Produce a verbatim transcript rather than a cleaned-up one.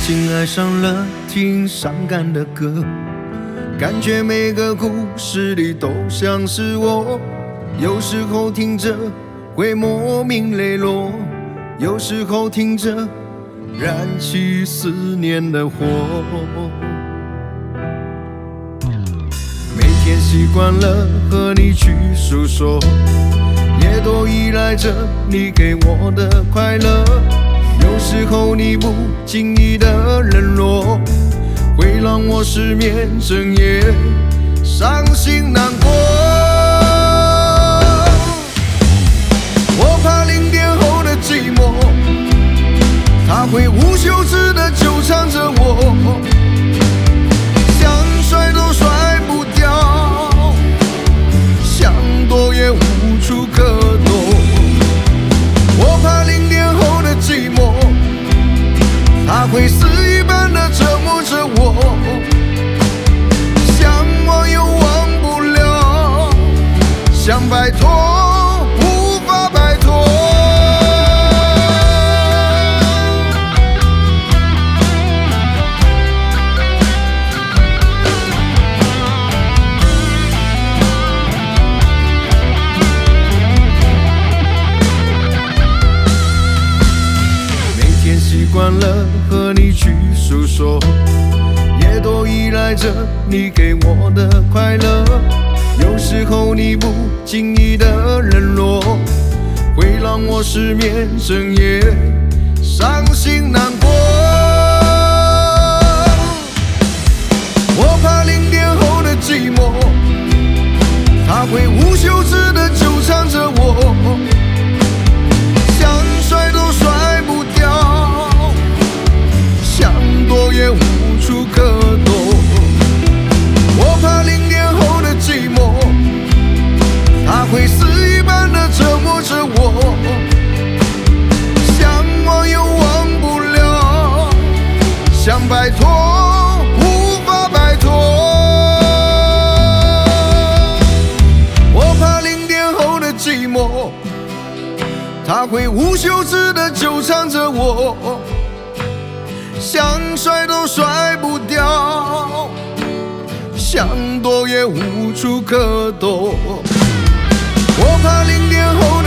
经爱上了听伤感的歌，感觉每个故事里都像是我。有时候听着会莫名泪落，有时候听着燃起思念的火。每天习惯了和你去诉说，也都依赖着你给我的快乐。有时候你不经意的冷落，会让我失眠整夜，伤心难过。我怕零点后的寂寞，它会无休止的纠缠着我，想甩都甩不掉，想躲也无处可躲。我怕零点后的寂寞，它会肆意般的折磨着我，想忘又忘不了，想摆脱无法摆脱。习惯了和你去诉说，也都依赖着你给我的快乐。有时候你不经意的冷落，会让我失眠整夜，伤心难过。我怕零点后的寂寞，它会无休止的纠缠着我，想甩都甩不掉，想躲也无处可躲。我怕零点后的寂寞，它会肆意般的折磨着我，想忘又忘不了，想摆脱无法摆脱。我怕零点后的寂寞，它会无休止的纠缠着我，想甩都甩不掉，想躲也无处可躲。我怕零点后